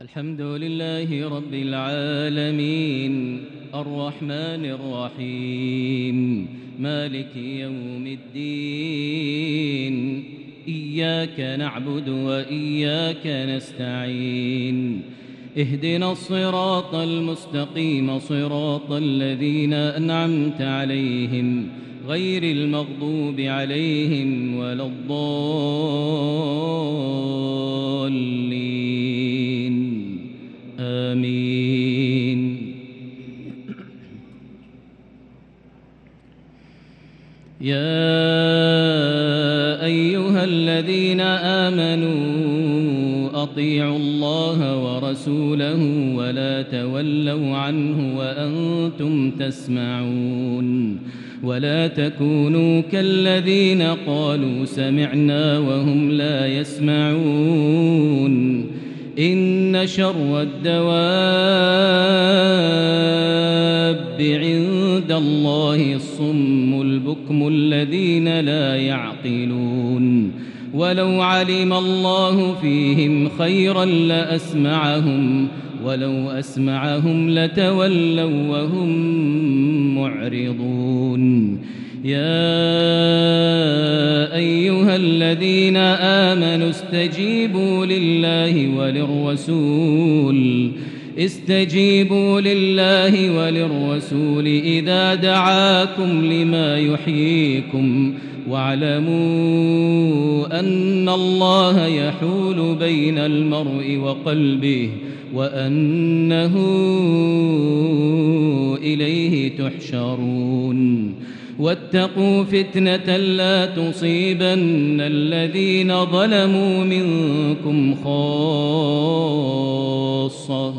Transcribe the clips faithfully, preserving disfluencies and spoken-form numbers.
الحمد لله رب العالمين الرحمن الرحيم مالك يوم الدين إياك نعبد وإياك نستعين اهدنا الصراط المستقيم صراط الذين أنعمت عليهم غير المغضوب عليهم ولا الضالين آمين. يا أيها الذين آمنوا أطيعوا الله ورسوله ولا تولوا عنه وأنتم تسمعون ولا تكونوا كالذين قالوا سمعنا وهم لا يسمعون إن شر الدواب عند الله الصم البكم الذين لا يعقلون ولو علم الله فيهم خيرا لأسمعهم ولو أسمعهم لتولوا وهم معرضون. يا أيها الذين آمنوا استجيبوا لله وللرسول استجيبوا لله وللرسول إذا دعاكم لما يحييكم واعلموا أن الله يحول بين المرء وقلبه وأنه إليه تحشرون. واتقوا فتنة لا تصيبن الذين ظلموا منكم خاصة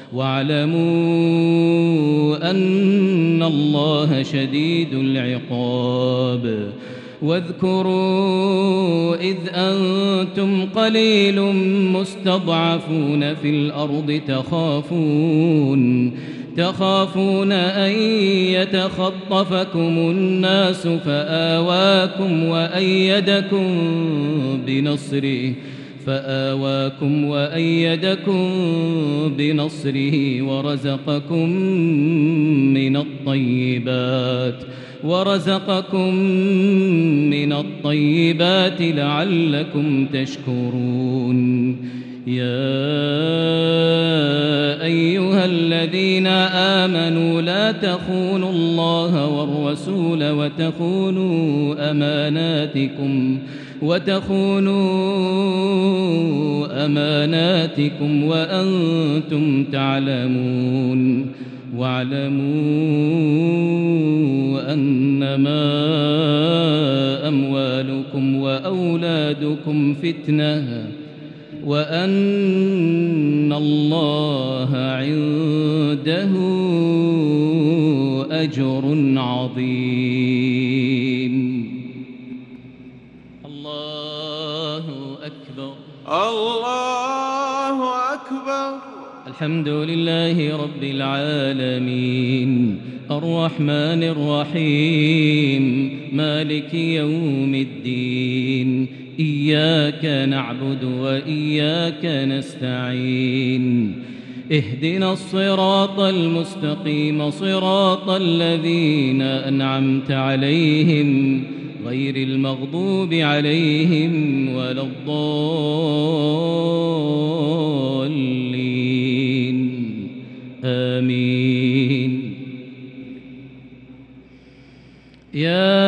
واعلموا أن الله شديد العقاب. واذكروا إذ أنتم قليل مستضعفون في الأرض تخافون تخافون أن يتخطفكم الناس فآواكم وأيدكم بنصره فآواكم وأيدكم بنصره ورزقكم من الطيبات ورزقكم من الطيبات لعلكم تشكرون. يا أيها الذين آمنوا لا تخونوا الله والرسول وتخونوا أماناتكم وتخونوا أماناتكم وأنتم تعلمون واعلموا أنما أموالكم وأولادكم فتنة وأن الله عنده أجر عظيم. الله أكبر الله أكبر. الحمد لله رب العالمين الرحمن الرحيم مالك يوم الدين إياك نعبد وإياك نستعين اهدنا الصراط المستقيم صراط الذين أنعمت عليهم غير المغضوب عليهم ولا الضالين آمين. يا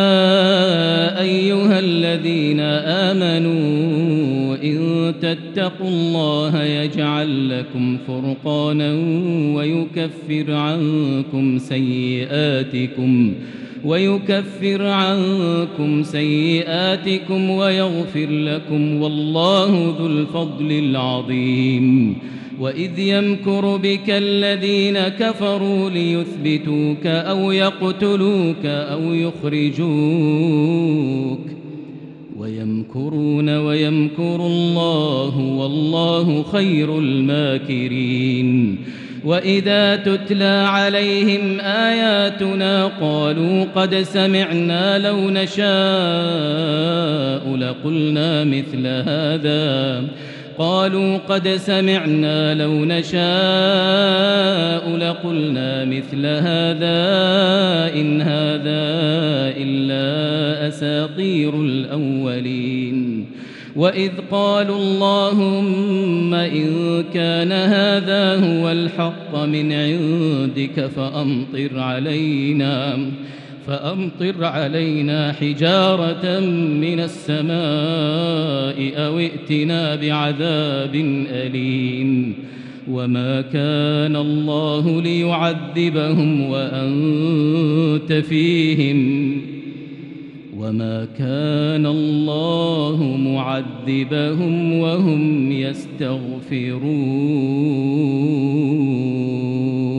أيها الذين آمنوا إن تتقوا الله يجعل لكم فرقانا ويكفر عنكم سيئاتكم ويكفر عنكم سيئاتكم ويغفر لكم والله ذو الفضل العظيم. وإذ يمكر بك الذين كفروا ليثبتوك أو يقتلوك أو يخرجوك ويمكرون ويمكر الله والله خير الماكرين. وإذا تتلى عليهم آياتنا قالوا قد سمعنا لو نشاء لقلنا مثل هذا قالوا قد سمعنا لو نشاء لقلنا مثل هذا إن هذا إلا أساطير الأولين وإذ قالوا اللهم إن كان هذا هو الحق من عندك فأمطر علينا فأمطر علينا حجارة من السماء أو ائتنا بعذاب أليم وما كان الله ليعذبهم وأنت فيهم وما كان الله معذبهم وهم يستغفرون